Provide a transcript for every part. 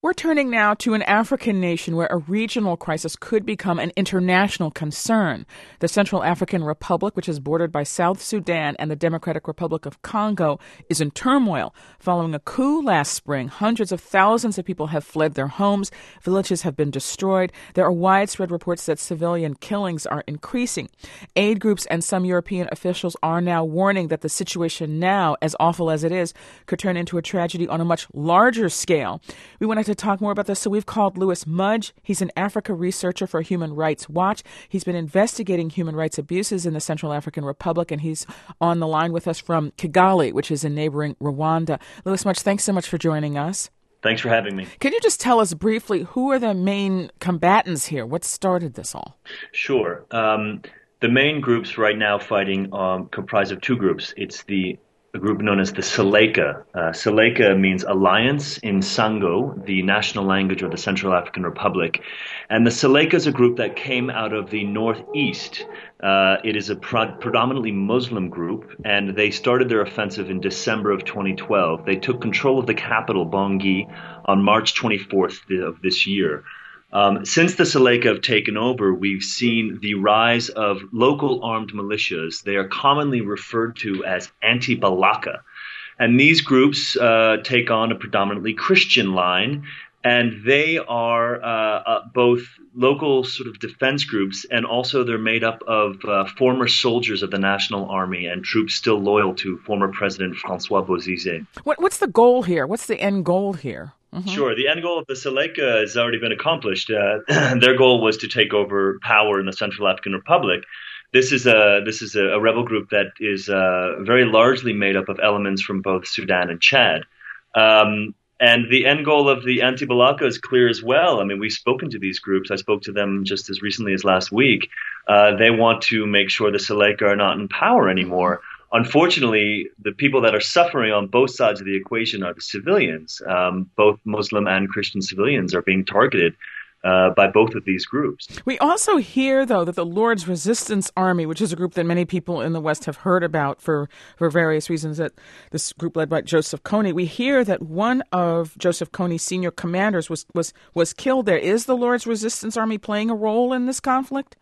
We're turning now to an African nation where a regional crisis could become an international concern. The Central African Republic, which is bordered by South Sudan and the Democratic Republic of Congo, is in turmoil. Following a coup last spring, hundreds of thousands of people have fled their homes. Villages have been destroyed. There are widespread reports that civilian killings are increasing. Aid groups and some European officials are now warning that the situation now, as awful as it is, could turn into a tragedy on a much larger scale. We wanted to talk more about this, so we've called Louis Mudge. He's an Africa researcher for Human Rights Watch. He's been investigating human rights abuses in the Central African Republic, and he's on the line with us from Kigali, which is in neighboring Rwanda. Louis Mudge, thanks so much for joining us. Thanks for having me. Can you just tell us briefly who are the main combatants here? What started this all? Sure. The main groups right now fighting comprise of two groups. It's a group known as the Seleka. Seleka means alliance in Sango, the national language of the Central African Republic. And the Seleka is a group that came out of the northeast. It is a predominantly Muslim group, and they started their offensive in December of 2012. They took control of the capital, Bangui, on March 24th of this year. Since the Seleka have taken over, we've seen the rise of local armed militias. They are commonly referred to as anti-Balaka. And these groups take on a predominantly Christian line, and they are both local sort of defense groups, and also they're made up of former soldiers of the National Army and troops still loyal to former President Francois Bozize. What's the goal here? What's the end goal here? Mm-hmm. Sure. The end goal of the Seleka has already been accomplished. Their goal was to take over power in the Central African Republic. This is a rebel group that is very largely made up of elements from both Sudan and Chad. And the end goal of the anti-Balaka is clear as well. I mean, we've spoken to these groups. I spoke to them just as recently as last week. They want to make sure the Seleka are not in power anymore. Unfortunately, the people that are suffering on both sides of the equation are the civilians. Both Muslim and Christian civilians are being targeted by both of these groups. We also hear, though, that the Lord's Resistance Army, which is a group that many people in the West have heard about for various reasons, that this group led by Joseph Kony, we hear that one of Joseph Kony's senior commanders was killed there. Is the Lord's Resistance Army playing a role in this conflict?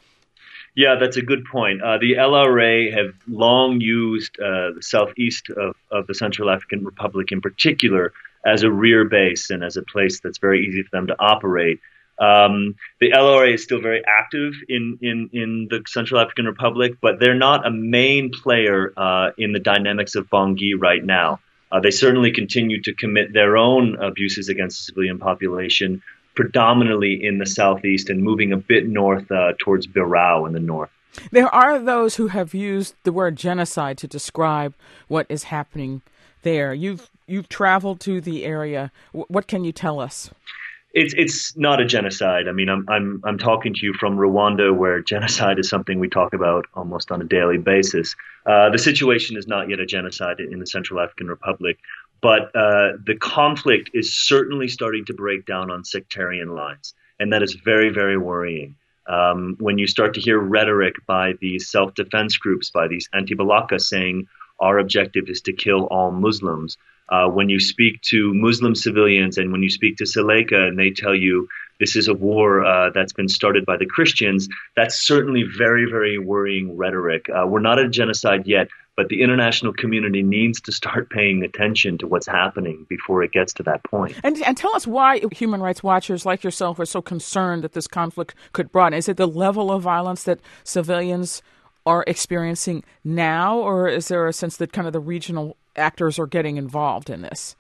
Yeah, that's a good point. The LRA have long used the southeast of the Central African Republic in particular as a rear base and as a place that's very easy for them to operate. The LRA is still very active in the Central African Republic, but they're not a main player in the dynamics of Bangui right now. They certainly continue to commit their own abuses against the civilian population, predominantly in the southeast and moving a bit north towards Birao in the north. There are those who have used the word genocide to describe what is happening there. You've traveled to the area. What can you tell us? It's not a genocide. I mean, I'm talking to you from Rwanda, where genocide is something we talk about almost on a daily basis. The situation is not yet a genocide in the Central African Republic. But the conflict is certainly starting to break down on sectarian lines, and that is very, very worrying. When you start to hear rhetoric by these self-defense groups, by these anti-Balaka saying our objective is to kill all Muslims, when you speak to Muslim civilians and when you speak to Seleka and they tell you this is a war that's been started by the Christians, that's certainly very, very worrying rhetoric. We're not at a genocide yet, but the international community needs to start paying attention to what's happening before it gets to that point. And tell us why human rights watchers like yourself are so concerned that this conflict could broaden. Is it the level of violence that civilians are experiencing now, or is there a sense that kind of the regional actors are getting involved in this?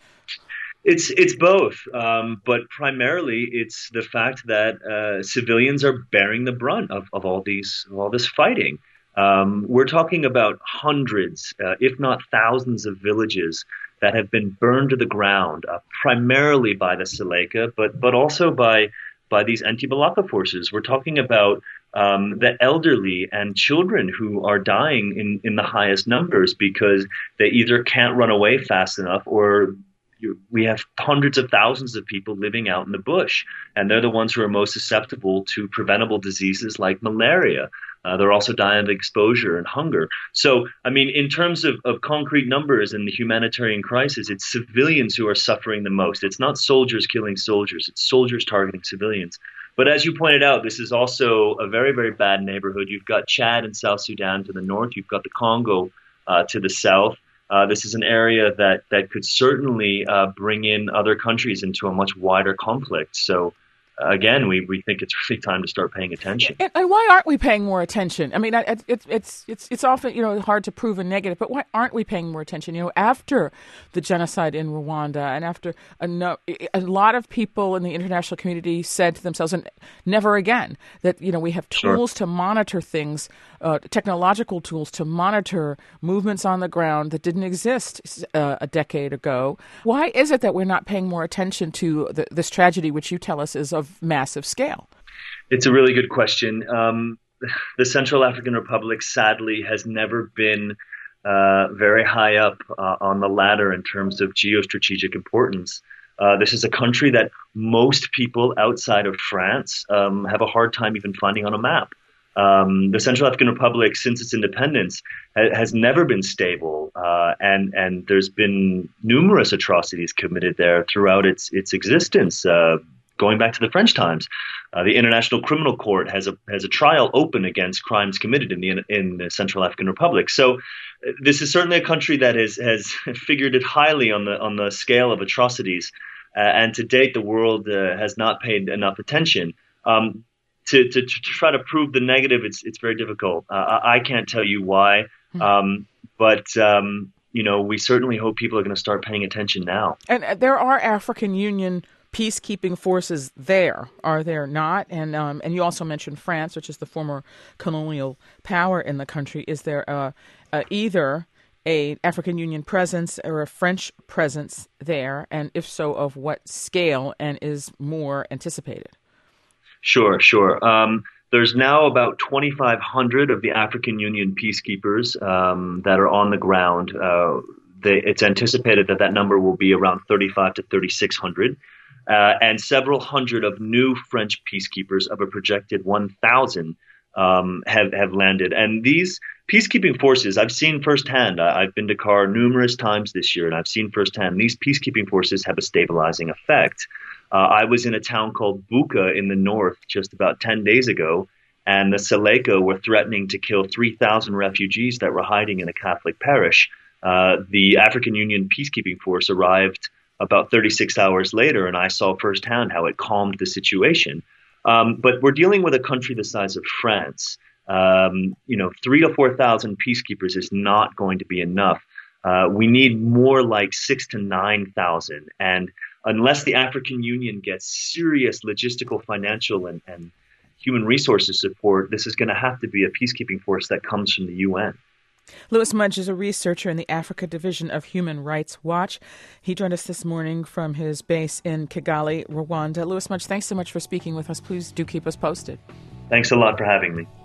It's both, but primarily it's the fact that civilians are bearing the brunt of all this fighting. We're talking about hundreds, if not thousands of villages that have been burned to the ground, primarily by the Seleka, but also by these anti-Balaka forces. We're talking about the elderly and children who are dying in the highest numbers because they either can't run away fast enough, or we have hundreds of thousands of people living out in the bush, and they're the ones who are most susceptible to preventable diseases like malaria. They're also dying of exposure and hunger. So, I mean, in terms of concrete numbers and the humanitarian crisis, it's civilians who are suffering the most. It's not soldiers killing soldiers. It's soldiers targeting civilians. But as you pointed out, this is also a very, very bad neighborhood. You've got Chad and South Sudan to the north. You've got the Congo to the south. This is an area that could certainly bring in other countries into a much wider conflict. So, again, we think it's really time to start paying attention. And why aren't we paying more attention? I mean, it's often hard to prove a negative, but why aren't we paying more attention? After the genocide in Rwanda, and after a lot of people in the international community said to themselves, and never again, that we have tools to monitor things, technological tools to monitor movements on the ground that didn't exist a decade ago. Why is it that we're not paying more attention to this tragedy, which you tell us is of massive scale? It's a really good question. The Central African Republic, sadly, has never been very high up on the ladder in terms of geostrategic importance. This is a country that most people outside of France have a hard time even finding on a map. The Central African Republic, since its independence, has never been stable, and there's been numerous atrocities committed there throughout its existence. Going back to the French times, the International Criminal Court has a trial open against crimes committed in the Central African Republic. So this is certainly a country that has figured it highly on the scale of atrocities, and to date the world has not paid enough attention. To try to prove the negative, it's very difficult. I can't tell you why, but we certainly hope people are going to start paying attention now. And there are African Union peacekeeping forces there, are there not? And you also mentioned France, which is the former colonial power in the country. Is there either a African Union presence or a French presence there? And if so, of what scale, and is more anticipated? Sure. There's now about 2,500 of the African Union peacekeepers that are on the ground. It's anticipated that number will be around 3,500 to 3,600. And several hundred of new French peacekeepers of a projected 1,000 have landed. And these peacekeeping forces, I've seen firsthand. I've been to CAR numerous times this year, and I've seen firsthand these peacekeeping forces have a stabilizing effect. I was in a town called Buka in the north just about 10 days ago, and the Seleka were threatening to kill 3,000 refugees that were hiding in a Catholic parish. The African Union peacekeeping force arrived about 36 hours later, and I saw firsthand how it calmed the situation. But we're dealing with a country the size of France. 3,000 to 4,000 peacekeepers is not going to be enough. We need more like 6,000 to 9,000. And unless the African Union gets serious logistical, financial, and human resources support, this is going to have to be a peacekeeping force that comes from the UN. Louis Mudge is a researcher in the Africa Division of Human Rights Watch. He joined us this morning from his base in Kigali, Rwanda. Louis Mudge, thanks so much for speaking with us. Please do keep us posted. Thanks a lot for having me.